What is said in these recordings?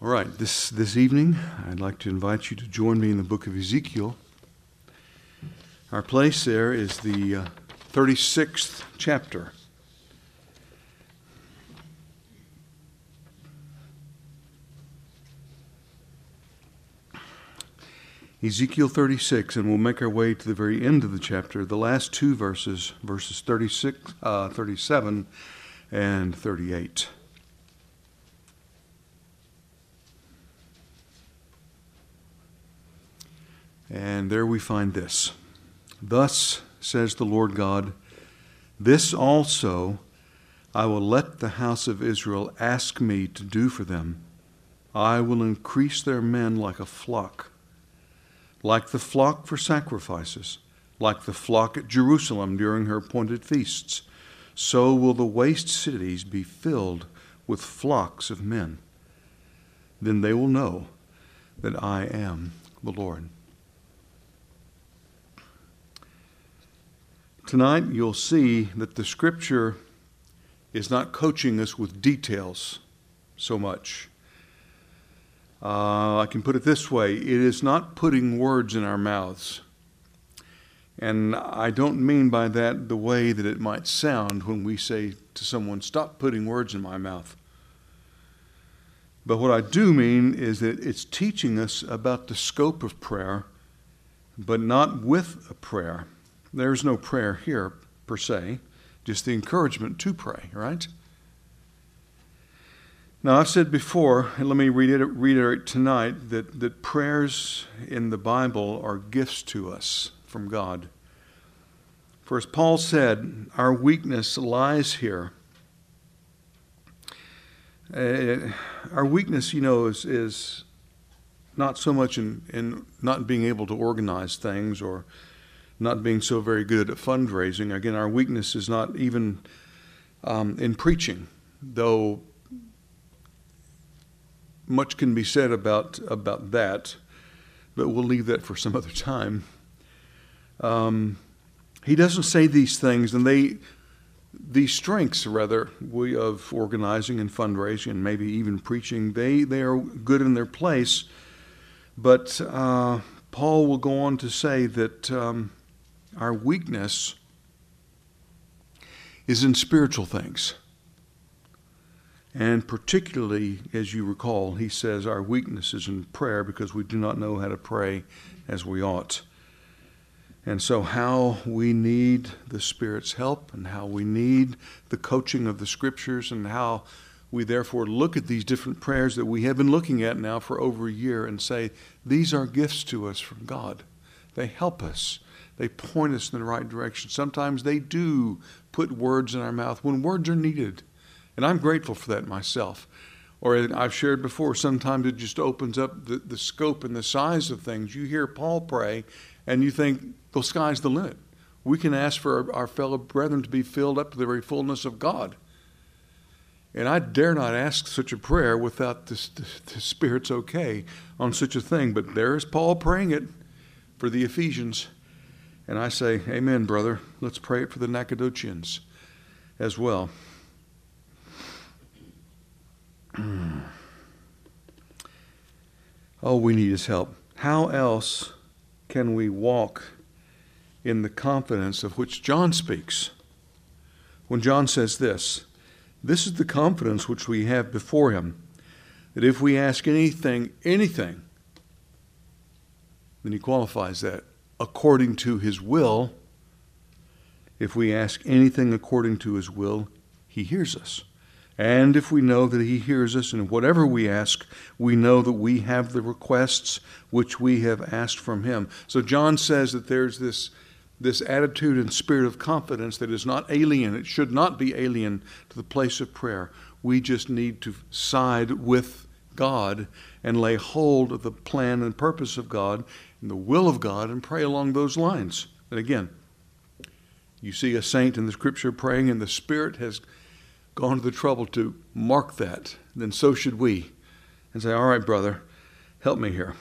All right, this evening, I'd like to invite you to join me in the book of Ezekiel. Our place there is the 36th chapter. Ezekiel 36, and we'll make our way to the very end of the chapter, the last two verses 37 and 38. And there we find this. Thus says the Lord God, this also I will let the house of Israel ask me to do for them. I will increase their men like a flock, like the flock for sacrifices, like the flock at Jerusalem during her appointed feasts. So will the waste cities be filled with flocks of men. Then they will know that I am the Lord. Tonight you'll see that the Scripture is not coaching us with details so much. I can put it this way. It is not putting words in our mouths. And I don't mean by that the way that it might sound when we say to someone, stop putting words in my mouth. But what I do mean is that it's teaching us about the scope of prayer, but not with a prayer. There's no prayer here, per se, just the encouragement to pray, right? Now, I've said before, and let me reiterate tonight, that prayers in the Bible are gifts to us from God. For as Paul said, our weakness lies here. Our weakness, is not so much in not being able to organize things or not being so very good at fundraising. Again, our weakness is not even in preaching, though much can be said about that, but we'll leave that for some other time. He doesn't say these things, and these strengths, rather, of organizing and fundraising and maybe even preaching, they are good in their place, but Paul will go on to say that our weakness is in spiritual things. And particularly, as you recall, he says our weakness is in prayer because we do not know how to pray as we ought. And so how we need the Spirit's help and how we need the coaching of the Scriptures and how we therefore look at these different prayers that we have been looking at now for over a year and say, these are gifts to us from God. They help us. They point us in the right direction. Sometimes they do put words in our mouth when words are needed. And I'm grateful for that myself. Or I've shared before, sometimes it just opens up the scope and the size of things. You hear Paul pray and you think, the sky's the limit. We can ask for our fellow brethren to be filled up to the very fullness of God. And I dare not ask such a prayer without the Spirit's okay on such a thing. But there's Paul praying it for the Ephesians. And I say, amen, brother. Let's pray it for the Nacogdoches as well. Oh, we need his help. How else can we walk in the confidence of which John speaks? When John says this is the confidence which we have before him, that if we ask anything, then he qualifies that, according to his will. If we ask anything according to his will, he hears us. And if we know that he hears us in whatever we ask, we know that we have the requests which we have asked from him. So John says that there's this attitude and spirit of confidence that is not alien. It should not be alien to the place of prayer. We just need to side with God and lay hold of the plan and purpose of God and the will of God and pray along those lines. And again, you see a saint in the Scripture praying and the Spirit has gone to the trouble to mark that, then so should we. And say, all right, brother, help me here.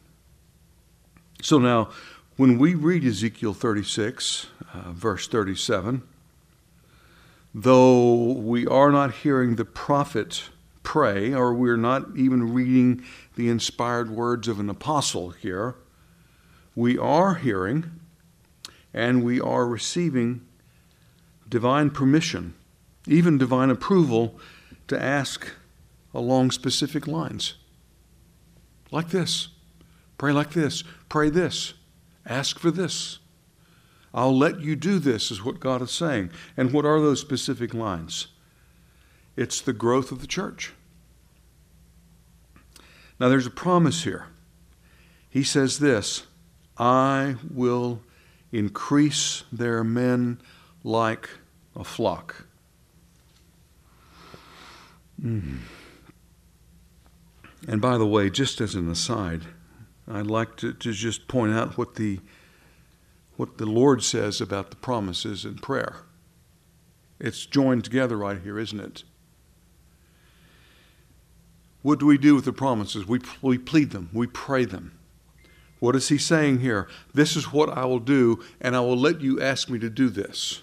So now, when we read Ezekiel 36, verse 37, though we are not hearing the prophet pray, or we're not even reading the inspired words of an apostle here. We are hearing and we are receiving divine permission, even divine approval, to ask along specific lines. Like this. Pray like this. Pray this. Ask for this. I'll let you do this, is what God is saying. And what are those specific lines? It's the growth of the church. Now there's a promise here. He says this, I will increase their men like a flock. And by the way, just as an aside, I'd like to just point out what the Lord says about the promises in prayer. It's joined together right here, isn't it? What do we do with the promises? We plead them. We pray them. What is he saying here? This is what I will do, and I will let you ask me to do this.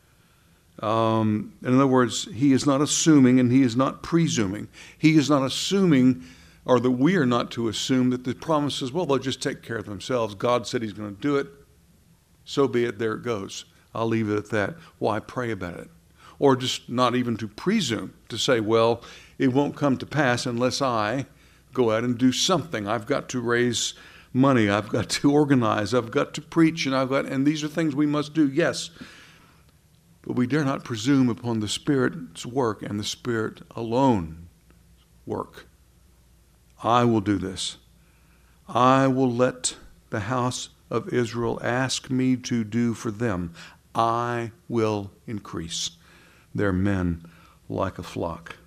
In other words, he is not assuming and he is not presuming. He is not assuming, or that we are not to assume, that the promises, well, they'll just take care of themselves. God said he's going to do it. So be it. There it goes. I'll leave it at that. Why pray about it? Or just not even to presume, to say, well, it won't come to pass unless I go out and do something. I've got to raise money. I've got to organize. I've got to preach. And these are things we must do. Yes. But we dare not presume upon the Spirit's work and the Spirit alone work. I will do this. I will let the house of Israel ask me to do for them. I will increase their men like a flock.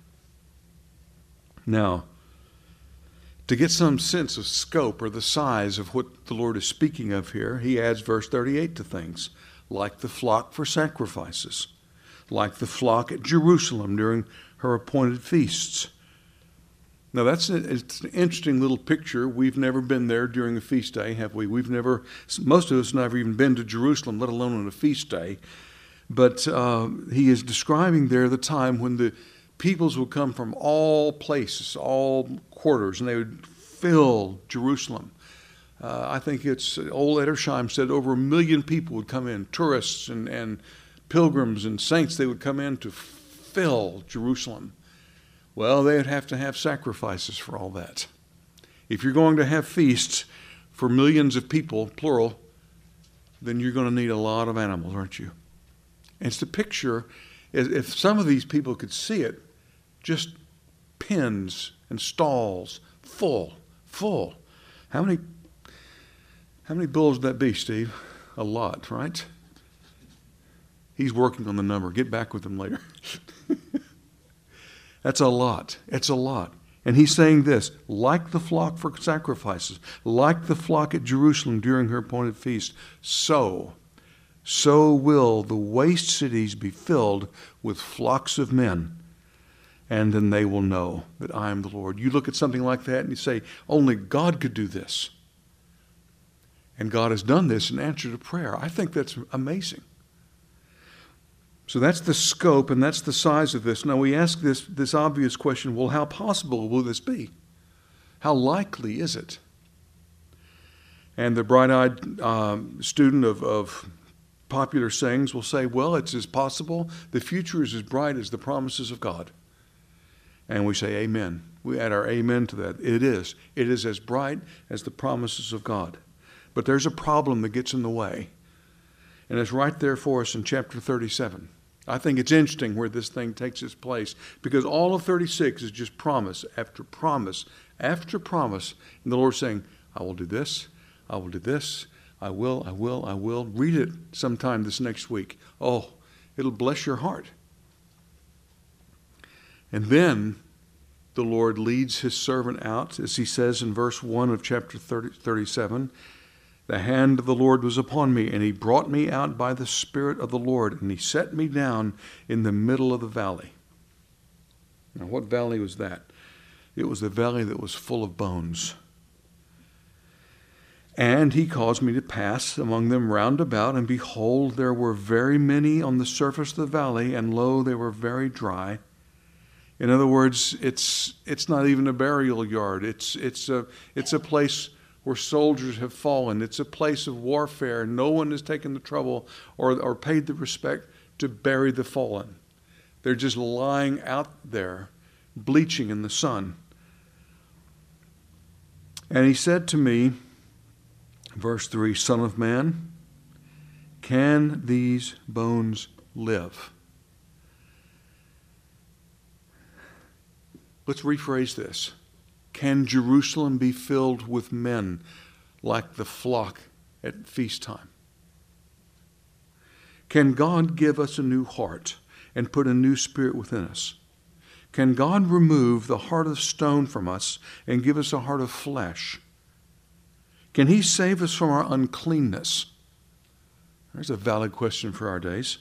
Now, to get some sense of scope or the size of what the Lord is speaking of here, he adds verse 38 to things. Like the flock for sacrifices, like the flock at Jerusalem during her appointed feasts. Now it's an interesting little picture. We've never been there during a feast day, have we? Most of us never even been to Jerusalem, let alone on a feast day. But he is describing there the time when the peoples would come from all places, all quarters, and they would fill Jerusalem. I think it's old Edersheim said over 1 million people would come in, tourists and pilgrims and saints. They would come in to fill Jerusalem. Well, they would have to have sacrifices for all that. If you're going to have feasts for millions of people, plural, then you're going to need a lot of animals, aren't you? And it's the picture, if some of these people could see it, just pens and stalls full. How many bulls would that be, Steve? A lot, right? He's working on the number. Get back with him later. That's a lot. It's a lot. And he's saying this, like the flock for sacrifices, like the flock at Jerusalem during her appointed feast, so will the waste cities be filled with flocks of men. And then they will know that I am the Lord. You look at something like that and you say, only God could do this. And God has done this in answer to prayer. I think that's amazing. So that's the scope and that's the size of this. Now we ask this obvious question, well, how possible will this be? How likely is it? And the bright-eyed student of popular sayings will say, well, it's as possible. The future is as bright as the promises of God. And we say amen. We add our amen to that. It is. It is as bright as the promises of God. But there's a problem that gets in the way. And it's right there for us in chapter 37. I think it's interesting where this thing takes its place, because all of 36 is just promise after promise after promise. And the Lord saying, I will do this, I will do this, I will. Read it sometime this next week. Oh, it'll bless your heart. And then the Lord leads his servant out, as he says in verse 1 of chapter 37, the hand of the Lord was upon me, and he brought me out by the Spirit of the Lord, and he set me down in the middle of the valley. Now, what valley was that? It was the valley that was full of bones. And he caused me to pass among them round about, and behold, there were very many on the surface of the valley, and lo, they were very dry. In other words, it's not even a burial yard. It's a place where soldiers have fallen. It's a place of warfare. No one has taken the trouble or paid the respect to bury the fallen. They're just lying out there, bleaching in the sun. And he said to me, verse 3, Son of man, can these bones live? Let's rephrase this. Can Jerusalem be filled with men like the flock at feast time? Can God give us a new heart and put a new spirit within us? Can God remove the heart of stone from us and give us a heart of flesh? Can he save us from our uncleanness? There's a valid question for our days.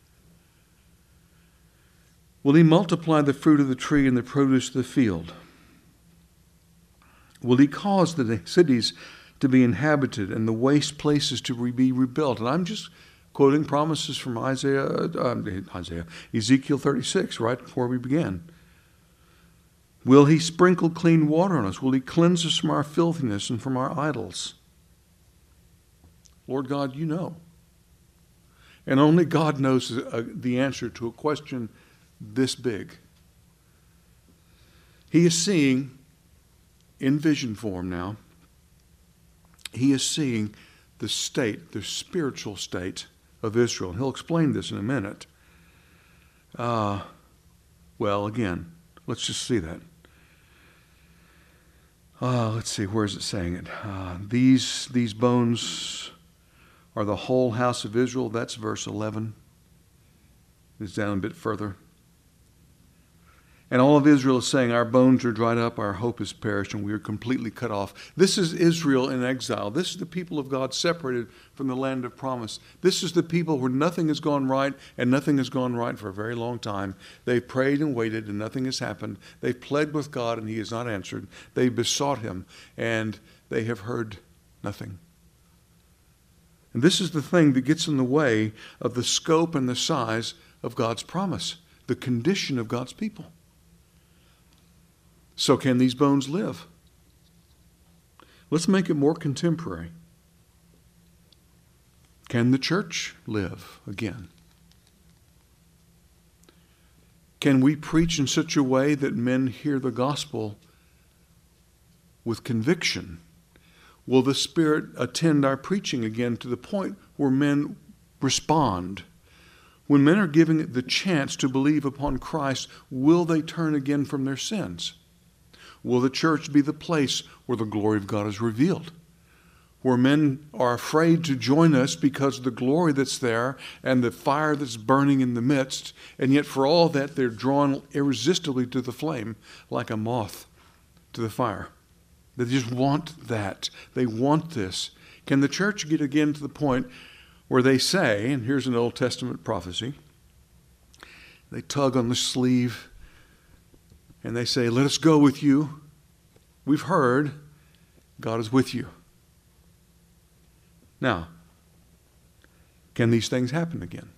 Will he multiply the fruit of the tree and the produce of the field? Will he cause the cities to be inhabited and the waste places to be rebuilt? And I'm just quoting promises from Ezekiel 36, right before we began. Will he sprinkle clean water on us? Will he cleanse us from our filthiness and from our idols? Lord God, you know. And only God knows the answer to a question this big. He is seeing, in vision form now, he is seeing the state, the spiritual state of Israel. And he'll explain this in a minute. Well, again, let's just see that. Let's see, where is it saying it? These bones are the whole house of Israel. That's verse 11. It's down a bit further. And all of Israel is saying, our bones are dried up, our hope is perished, and we are completely cut off. This is Israel in exile. This is the people of God separated from the land of promise. This is the people where nothing has gone right, and nothing has gone right for a very long time. They've prayed and waited, and nothing has happened. They've pled with God, and he has not answered. They besought him, and they have heard nothing. And this is the thing that gets in the way of the scope and the size of God's promise, the condition of God's people. So can these bones live? Let's make it more contemporary. Can the church live again? Can we preach in such a way that men hear the gospel with conviction? Will the Spirit attend our preaching again to the point where men respond? When men are given the chance to believe upon Christ, will they turn again from their sins? Will the church be the place where the glory of God is revealed? Where men are afraid to join us because of the glory that's there and the fire that's burning in the midst, and yet for all that they're drawn irresistibly to the flame like a moth to the fire. They just want that. They want this. Can the church get again to the point where they say, and here's an Old Testament prophecy, they tug on the sleeve and they say, let us go with you. We've heard God is with you. Now, can these things happen again?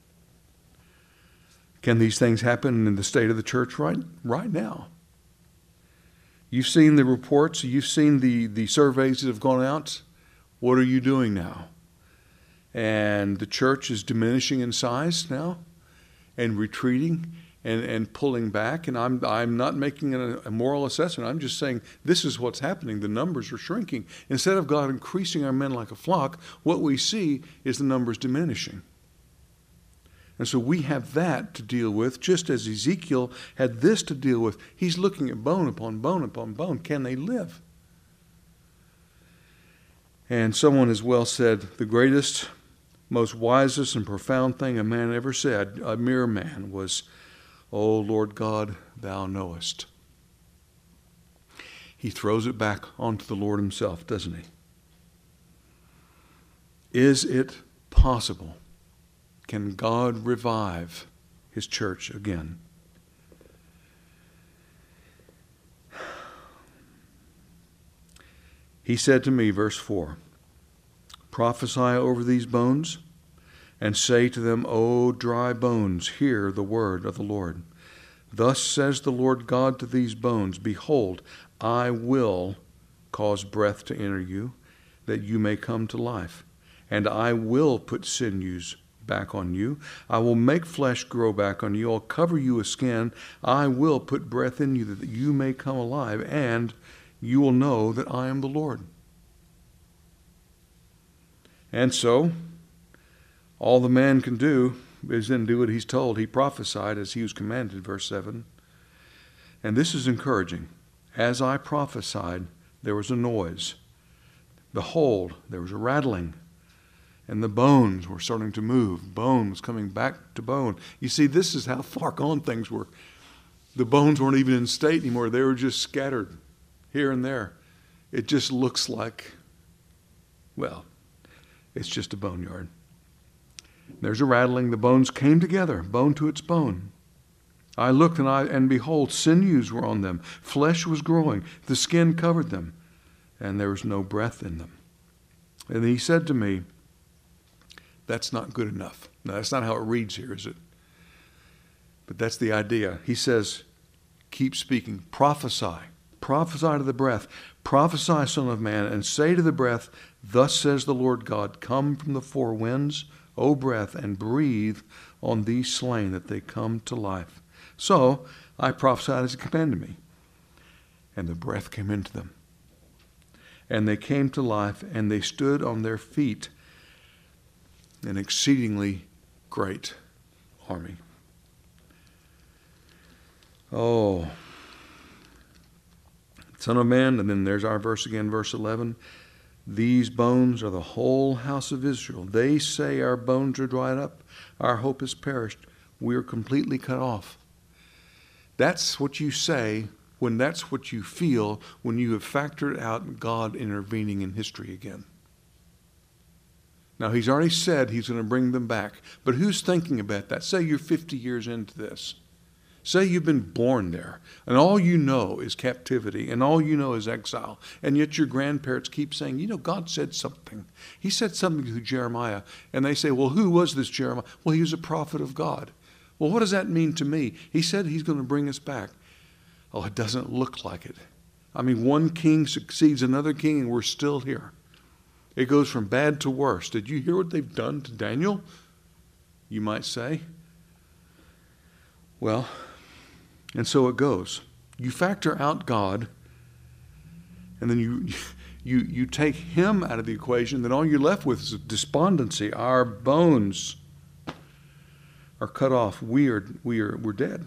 Can these things happen in the state of the church right now? You've seen the reports. You've seen the surveys that have gone out. What are you doing now? And the church is diminishing in size now and retreating and pulling back. And I'm not making a moral assessment. I'm just saying this is what's happening. The numbers are shrinking. Instead of God increasing our men like a flock, what we see is the numbers diminishing. And so we have that to deal with, just as Ezekiel had this to deal with. He's looking at bone upon bone upon bone. Can they live? And someone has well said, the greatest, most wisest and profound thing a man ever said, a mere man, was, O Lord God, thou knowest. He throws it back onto the Lord himself, doesn't he? Is it possible? Can God revive his church again? He said to me, verse 4, prophesy over these bones and say to them, O dry bones, hear the word of the Lord. Thus says the Lord God to these bones, behold, I will cause breath to enter you, that you may come to life. And I will put sinews back on you. I will make flesh grow back on you. I'll cover you with skin. I will put breath in you, that you may come alive, and you will know that I am the Lord. And so, all the man can do is then do what he's told. He prophesied as he was commanded, verse 7. And this is encouraging. As I prophesied, there was a noise. Behold, there was a rattling, and the bones were starting to move. Bone was coming back to bone. You see, this is how far gone things were. The bones weren't even in state anymore. They were just scattered here and there. It just looks like, well, it's just a boneyard. There's a rattling. The bones came together, bone to its bone. I looked, and behold, sinews were on them. Flesh was growing. The skin covered them, and there was no breath in them. And he said to me, that's not good enough. Now, that's not how it reads here, is it? But that's the idea. He says, keep speaking. Prophesy. Prophesy to the breath. Prophesy, Son of Man, and say to the breath, thus says the Lord God, come from the four winds, O breath, and breathe on these slain, that they come to life. So I prophesied as he commanded me, and the breath came into them. And they came to life, and they stood on their feet, an exceedingly great army. Oh, Son of Man, and then there's our verse again, verse 11. These bones are the whole house of Israel. They say our bones are dried up. Our hope is perished. We are completely cut off. That's what you say when that's what you feel when you have factored out God intervening in history again. Now, he's already said he's going to bring them back. But who's thinking about that? Say you're 50 years into this. Say you've been born there, and all you know is captivity, and all you know is exile, and yet your grandparents keep saying, you know, God said something. He said something to Jeremiah, and they say, well, who was this Jeremiah? Well, he was a prophet of God. Well, what does that mean to me? He said he's going to bring us back. Oh, it doesn't look like it. I mean, one king succeeds another king, and we're still here. It goes from bad to worse. Did you hear what they've done to Daniel? You might say. Well, and so it goes. You factor out God, and then you take him out of the equation, then all you're left with is despondency. Our bones are cut off. We're dead.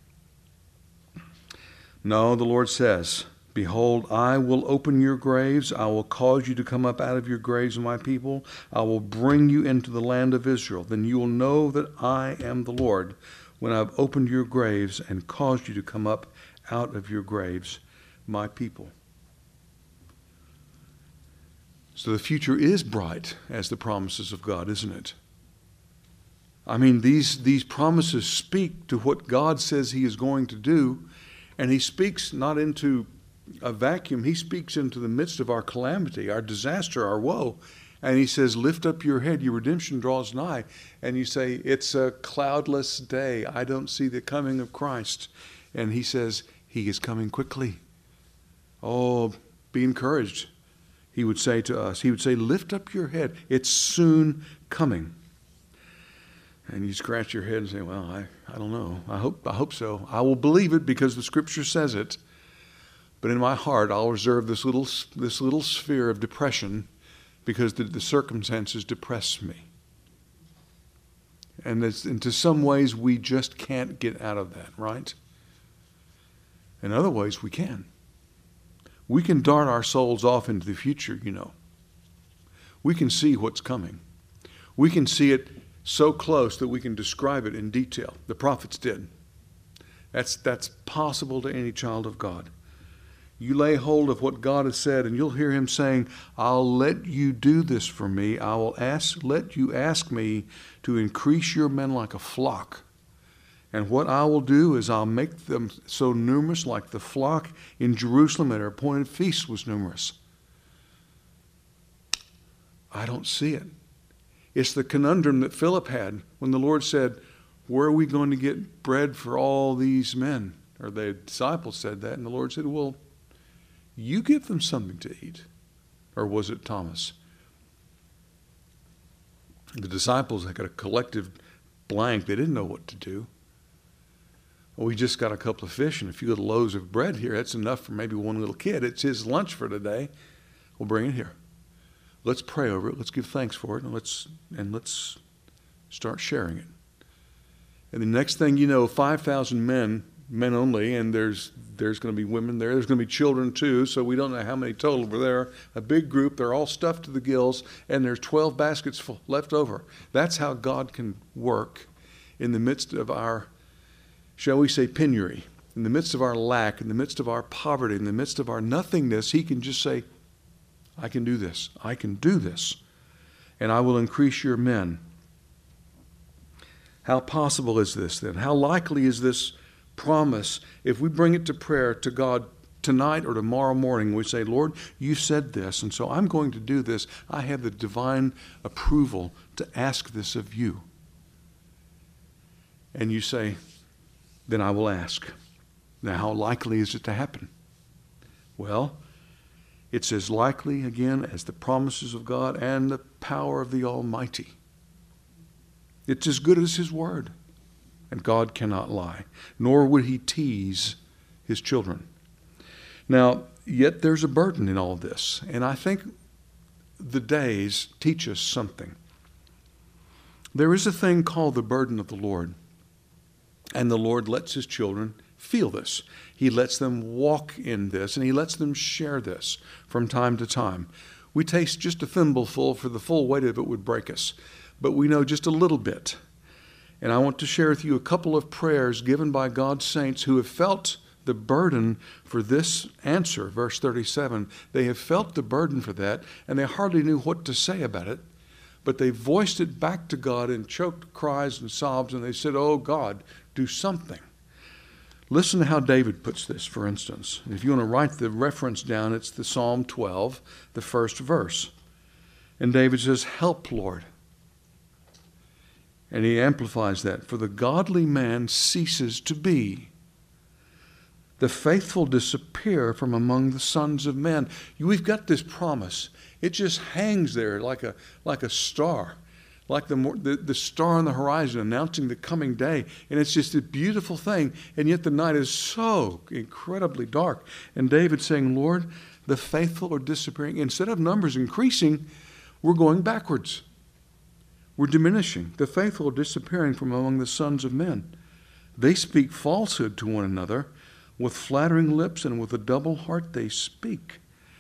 No, the Lord says, behold, I will open your graves. I will cause you to come up out of your graves, my people. I will bring you into the land of Israel. Then you will know that I am the Lord, when I've opened your graves and caused you to come up out of your graves, my people. So the future is bright as the promises of God, isn't it? I mean, these promises speak to what God says he is going to do, and he speaks not into a vacuum. He speaks into the midst of our calamity, our disaster, our woe. And he says, lift up your head, your redemption draws nigh. And you say, it's a cloudless day. I don't see the coming of Christ. And he says, he is coming quickly. Oh, be encouraged. He would say to us, he would say, lift up your head. It's soon coming. And you scratch your head and say, well, I don't know. I hope so. I will believe it because the scripture says it. But in my heart, I'll reserve this little sphere of depression because the circumstances depress me. And to some ways, we just can't get out of that, right? In other ways, we can. We can dart our souls off into the future, you know. We can see what's coming. We can see it so close that we can describe it in detail. The prophets did. That's possible to any child of God. You lay hold of what God has said, and you'll hear him saying, I'll let you do this for me. I will let you ask me to increase your men like a flock. And what I will do is I'll make them so numerous like the flock in Jerusalem at her appointed feast was numerous. I don't see it. It's the conundrum that Philip had when the Lord said, where are we going to get bread for all these men? Or the disciples said that, and the Lord said, well, you give them something to eat. Or was it Thomas? The disciples had got a collective blank. They didn't know what to do. Well, we just got a couple of fish and a few little loaves of bread here. That's enough for maybe one little kid. It's his lunch for today. We'll bring it here. Let's pray over it. Let's give thanks for it. And let's start sharing it. And the next thing you know, 5,000 men only, and there's going to be women there. There's going to be children too, so we don't know how many total were there. A big group. They're all stuffed to the gills, and there's 12 baskets full left over. That's how God can work in the midst of our, shall we say, penury, in the midst of our lack, in the midst of our poverty, in the midst of our nothingness. He can just say, I can do this. I can do this, and I will increase your men. How possible is this then? How likely is this promise if we bring it to prayer to God tonight or tomorrow morning? We say, Lord, you said this, and so I'm going to do this. I have the divine approval to ask this of you. And you say, then I will ask. Now, how likely is it to happen? Well, it's as likely, again, as the promises of God and the power of the Almighty. It's as good as His word. And God cannot lie, nor would He tease His children. Now, yet there's a burden in all this. And I think the days teach us something. There is a thing called the burden of the Lord. And the Lord lets His children feel this. He lets them walk in this, and He lets them share this from time to time. We taste just a thimbleful, for the full weight of it would break us. But we know just a little bit. And I want to share with you a couple of prayers given by God's saints who have felt the burden for this answer, verse 37. They have felt the burden for that, and they hardly knew what to say about it. But they voiced it back to God in choked cries and sobs, and they said, oh God, do something. Listen to how David puts this, for instance. If you want to write the reference down, it's the Psalm 12, the first verse. And David says, help, Lord. And he amplifies that. For the godly man ceases to be. The faithful disappear from among the sons of men. We've got this promise. It just hangs there like a star, like the star on the horizon announcing the coming day. And it's just a beautiful thing. And yet the night is so incredibly dark. And David's saying, Lord, the faithful are disappearing. Instead of numbers increasing, we're going backwards. We're diminishing. The faithful are disappearing from among the sons of men. They speak falsehood to one another. With flattering lips and with a double heart they speak.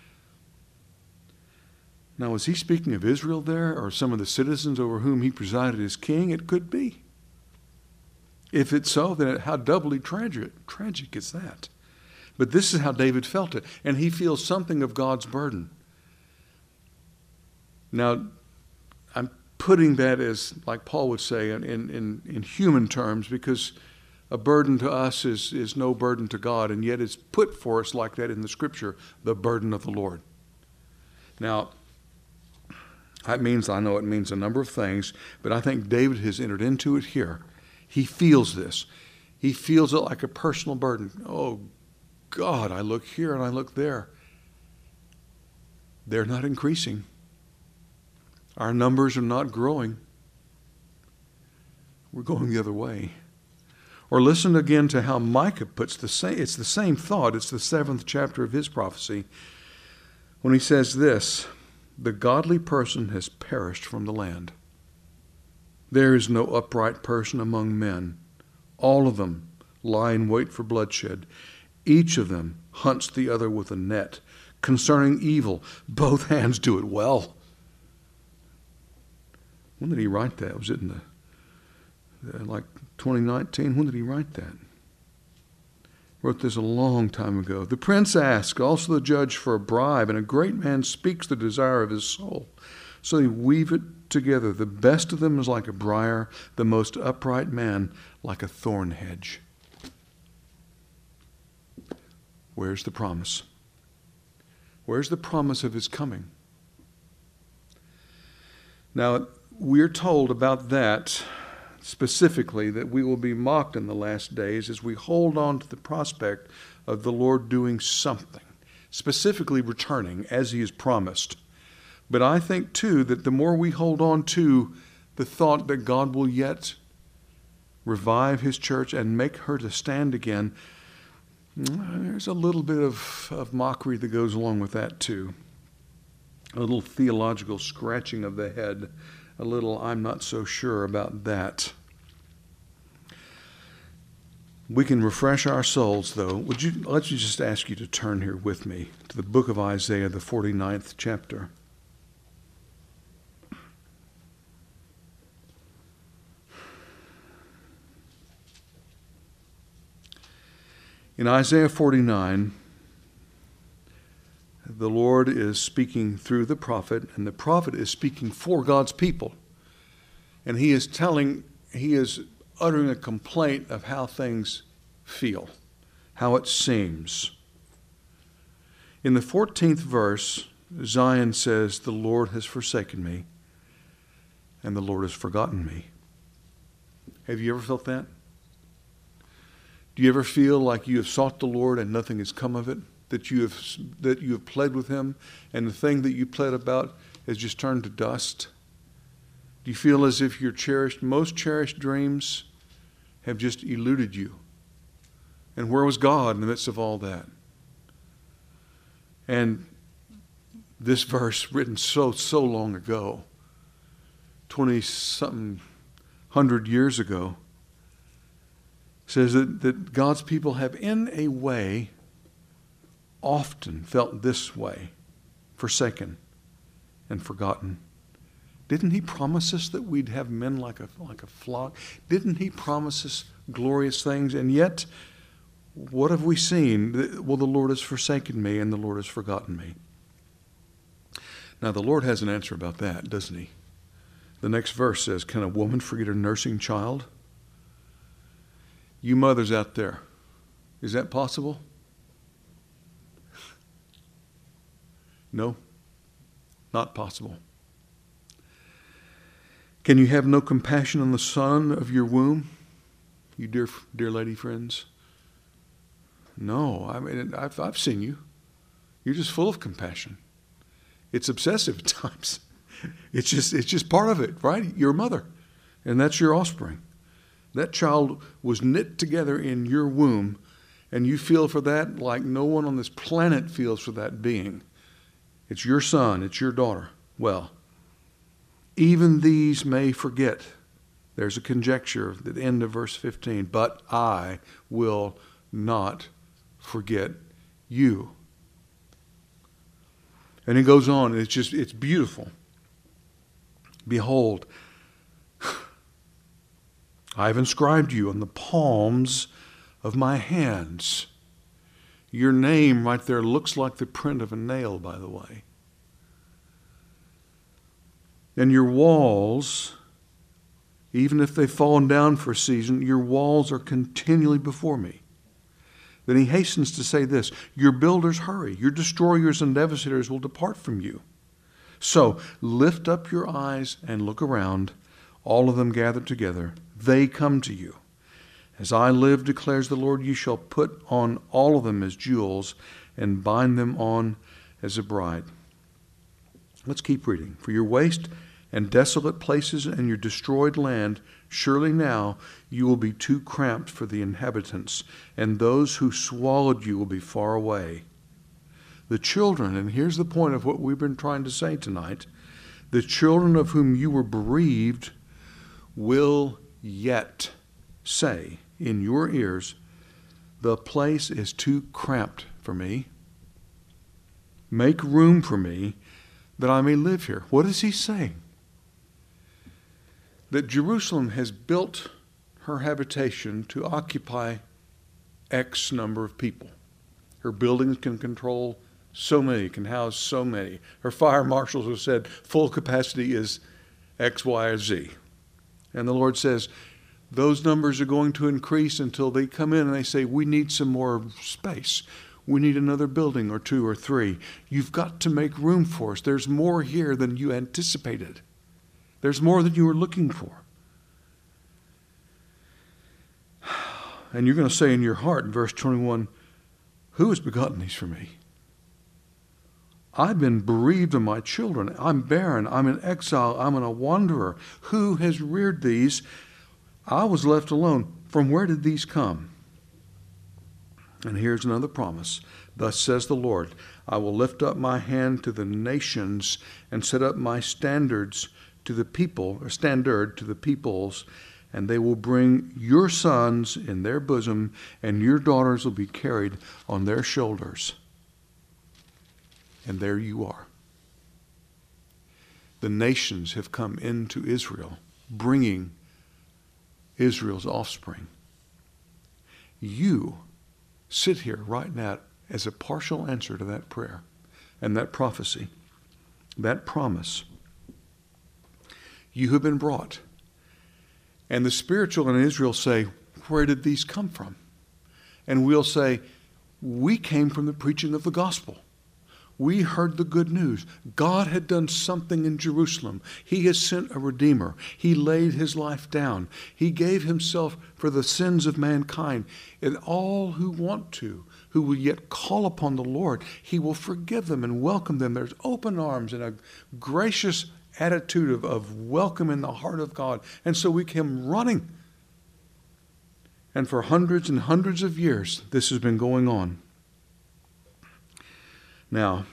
Now, is he speaking of Israel there, or some of the citizens over whom he presided as king? It could be. If it's so, then how doubly tragic is that? But this is how David felt it, and he feels something of God's burden. Now, I'm putting that as, like Paul would say, in human terms, because a burden to us is no burden to God, and yet it's put for us like that in the Scripture, the burden of the Lord. Now, I know it means a number of things, but I think David has entered into it here. He feels this. He feels it like a personal burden. Oh, God, I look here and I look there. They're not increasing. Our numbers are not growing. We're going the other way. Or listen again to how Micah puts it's the same thought. It's the 7th chapter of his prophecy. When he says this, the godly person has perished from the land. There is no upright person among men. All of them lie in wait for bloodshed. Each of them hunts the other with a net. Concerning evil, both hands do it well. When did he write that? Was it in like 2019? When did he write that? Wrote this a long time ago. The prince asks, also the judge, for a bribe, and a great man speaks the desire of his soul. So they weave it together. The best of them is like a briar, the most upright man like a thorn hedge. Where's the promise? Where's the promise of his coming? Now, we're told about that specifically that we will be mocked in the last days as we hold on to the prospect of the Lord doing something, specifically returning as he has promised. But I think, too, that the more we hold on to the thought that God will yet revive his church and make her to stand again, there's a little bit of mockery that goes along with that, too. A little theological scratching of the head. A little, I'm not so sure about that. We can refresh our souls, though. Let me just ask you to turn here with me to the book of Isaiah, the 49th chapter. In Isaiah 49, the Lord is speaking through the prophet, and the prophet is speaking for God's people. And he is uttering a complaint of how things feel, how it seems. In the 14th verse, Zion says, "The Lord has forsaken me, and the Lord has forgotten me." Have you ever felt that? Do you ever feel like you have sought the Lord and nothing has come of it? That you have pled with him, and the thing that you pled about has just turned to dust? Do you feel as if your most cherished dreams have just eluded you? And where was God in the midst of all that? And this verse, written so long ago, 20-something hundred years ago, says that God's people have in a way often felt this way, forsaken and forgotten. Didn't he promise us that we'd have men like a flock? Didn't he promise us glorious things? And yet, what have we seen? Well, the Lord has forsaken me and the Lord has forgotten me. Now, the Lord has an answer about that, doesn't he? The next verse says, "Can a woman forget her nursing child?" You mothers out there, is that possible? No, not possible. Can you have no compassion on the son of your womb, you dear lady friends? No, I mean, I've seen you. You're just full of compassion. It's obsessive at times. It's just part of it, right? You're a mother, and that's your offspring. That child was knit together in your womb, and you feel for that like no one on this planet feels for that being. It's your son, it's your daughter. Well, even these may forget. There's a conjecture at the end of verse 15, "But I will not forget you." And it goes on, it's beautiful. "Behold, I have inscribed you on the palms of my hands." Your name right there looks like the print of a nail, by the way. "And your walls, even if they've fallen down for a season, your walls are continually before me." Then he hastens to say this, "Your builders hurry, your destroyers and devastators will depart from you. So lift up your eyes and look around, all of them gathered together. They come to you. As I live, declares the Lord, you shall put on all of them as jewels and bind them on as a bride." Let's keep reading. "For your waste and desolate places and your destroyed land, surely now you will be too cramped for the inhabitants, and those who swallowed you will be far away. The children," and here's the point of what we've been trying to say tonight, "the children of whom you were bereaved will yet say in your ears, 'The place is too cramped for me. Make room for me that I may live here.'" What is he saying? That Jerusalem has built her habitation to occupy X number of people. Her buildings can control so many, can house so many. Her fire marshals have said full capacity is X, Y, or Z. And the Lord says, those numbers are going to increase until they come in and they say, "We need some more space. We need another building or two or three. You've got to make room for us. There's more here than you anticipated. There's more than you were looking for." And you're going to say in your heart in verse 21, who has begotten these for me? I've been bereaved of my children. I'm barren. I'm in exile. I'm a wanderer. Who has reared these? I was left alone. From where did these come? And here's another promise. Thus says the Lord, I will lift up my hand to the nations and set up my standards to the people, or standard to the peoples, and they will bring your sons in their bosom, and your daughters will be carried on their shoulders. And there you are. The nations have come into Israel, bringing Israel's offspring. You sit here right now as a partial answer to that prayer and that prophecy, that promise. You have been brought. And the spiritual in Israel say, where did these come from? And we'll say, we came from the preaching of the gospel. We heard the good news. God had done something in Jerusalem. He has sent a Redeemer. He laid his life down. He gave himself for the sins of mankind. And all who want to, who will yet call upon the Lord, he will forgive them and welcome them. There's open arms and a gracious attitude of welcome in the heart of God. And so we came running. And for hundreds and hundreds of years, this has been going on. Now,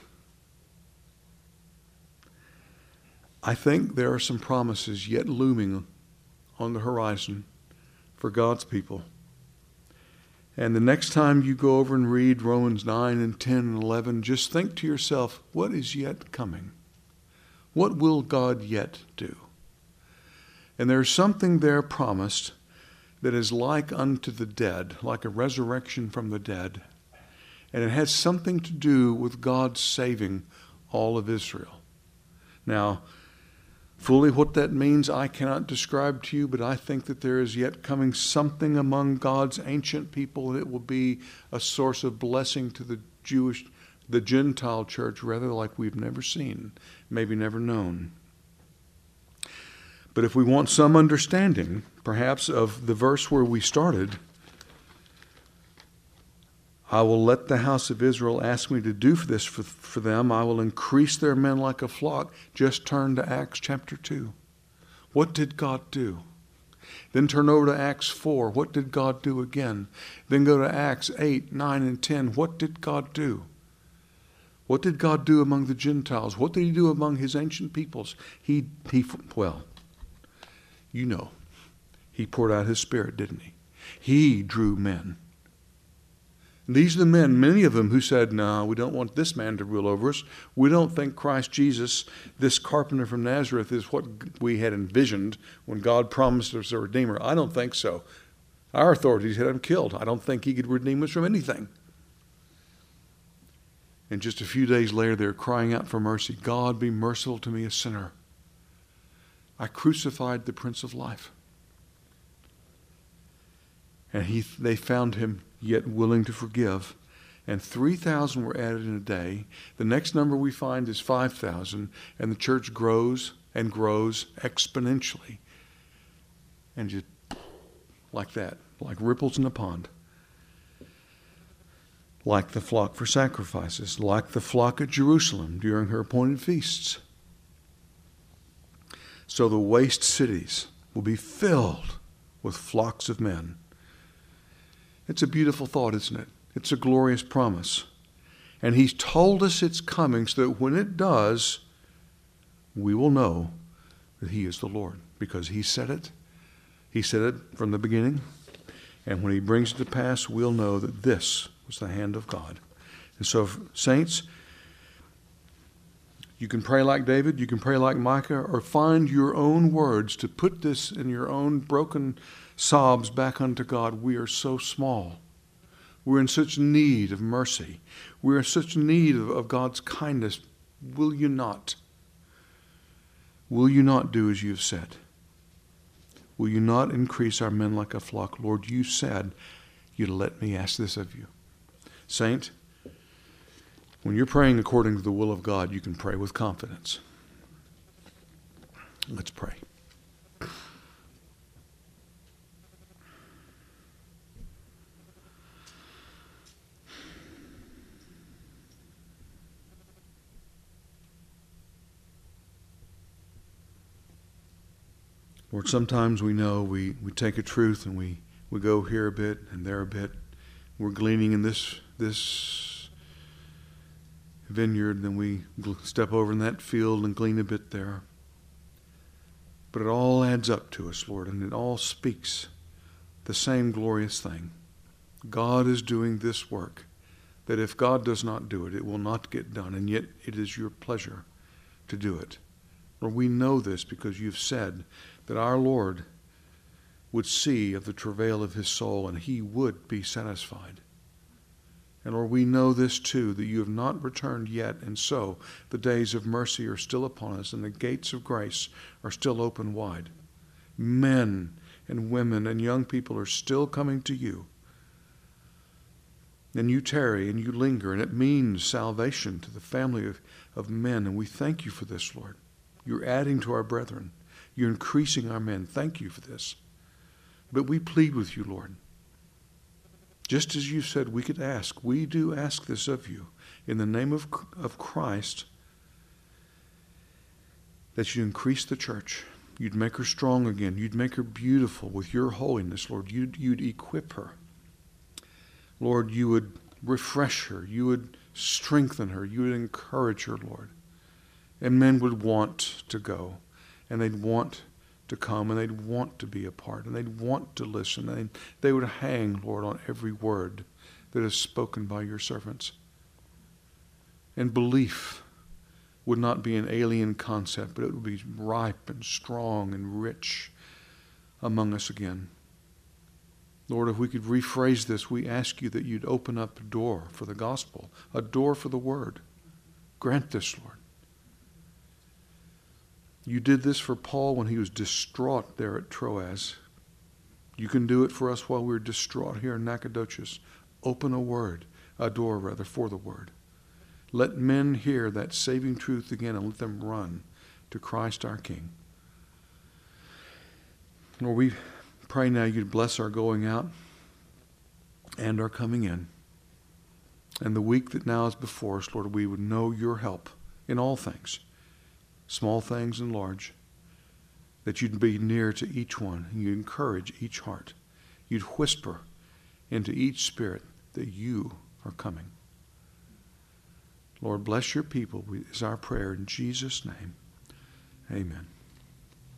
I think there are some promises yet looming on the horizon for God's people. And the next time you go over and read Romans 9 and 10 and 11, just think to yourself, what is yet coming? What will God yet do? And there's something there promised that is like unto the dead, like a resurrection from the dead. And it has something to do with God saving all of Israel. Now, fully what that means I cannot describe to you, but I think that there is yet coming something among God's ancient people that will be a source of blessing to the Gentile church, rather, like we've never seen, maybe never known. But if we want some understanding, perhaps, of the verse where we started, I will let the house of Israel ask me to do this for them. I will increase their men like a flock. Just turn to Acts chapter 2. What did God do? Then turn over to Acts 4. What did God do again? Then go to Acts 8, 9, and 10. What did God do? What did God do among the Gentiles? What did he do among his ancient peoples? Well, you know, he poured out his Spirit, didn't he? He drew men. These are the men, many of them, who said, no, we don't want this man to rule over us. We don't think Christ Jesus, this carpenter from Nazareth, is what we had envisioned when God promised us a Redeemer. I don't think so. Our authorities had him killed. I don't think he could redeem us from anything. And just a few days later, they're crying out for mercy. God, be merciful to me, a sinner. I crucified the Prince of Life. And they found him yet willing to forgive. And 3,000 were added in a day. The next number we find is 5,000. And the church grows and grows exponentially. And just like that, like ripples in a pond. Like the flock for sacrifices, like the flock at Jerusalem during her appointed feasts. So the waste cities will be filled with flocks of men. It's a beautiful thought, isn't it? It's a glorious promise. And he's told us it's coming so that when it does, we will know that he is the Lord. Because he said it. He said it from the beginning. And when he brings it to pass, we'll know that this was the hand of God. And so, saints, you can pray like David, you can pray like Micah, or find your own words to put this in your own broken sobs back unto God. We are so small. We're in such need of mercy. We're in such need of God's kindness. Will you not? Will you not do as you have said? Will you not increase our men like a flock? Lord, you said you'd let me ask this of you. Saint, when you're praying according to the will of God, you can pray with confidence. Let's pray. Lord, sometimes we know we take a truth and we go here a bit and there a bit. We're gleaning in this vineyard, then we step over in that field and glean a bit there. But it all adds up to us, Lord, and it all speaks the same glorious thing. God is doing this work, that if God does not do it, it will not get done, and yet it is your pleasure to do it. Lord, we know this because you've said that our Lord would see of the travail of his soul and he would be satisfied. And Lord, we know this too, that you have not returned yet, and so the days of mercy are still upon us and the gates of grace are still open wide. Men and women and young people are still coming to you. And you tarry and you linger, and it means salvation to the family of men, and we thank you for this, Lord. You're adding to our brethren. You're increasing our men. Thank you for this. But we plead with you, Lord. Just as you said we could ask, we do ask this of you in the name of Christ, that you increase the church. You'd make her strong again. You'd make her beautiful with your holiness, Lord. You'd equip her. Lord, you would refresh her. You would strengthen her. You would encourage her, Lord. And men would want to go, and they'd want to come, and they'd want to be a part, and they'd want to listen. And they would hang, Lord, on every word that is spoken by your servants. And belief would not be an alien concept, but it would be ripe and strong and rich among us again. Lord, if we could rephrase this, we ask you that you'd open up a door for the gospel, a door for the word. Grant this, Lord. You did this for Paul when he was distraught there at Troas. You can do it for us while we're distraught here in Nacogdoches. Open a door rather, for the word. Let men hear that saving truth again and let them run to Christ our King. Lord, we pray now you'd bless our going out and our coming in. And the week that now is before us, Lord, we would know your help in all things, small things and large, that you'd be near to each one, and you'd encourage each heart. You'd whisper into each spirit that you are coming. Lord, bless your people is our prayer in Jesus' name. Amen.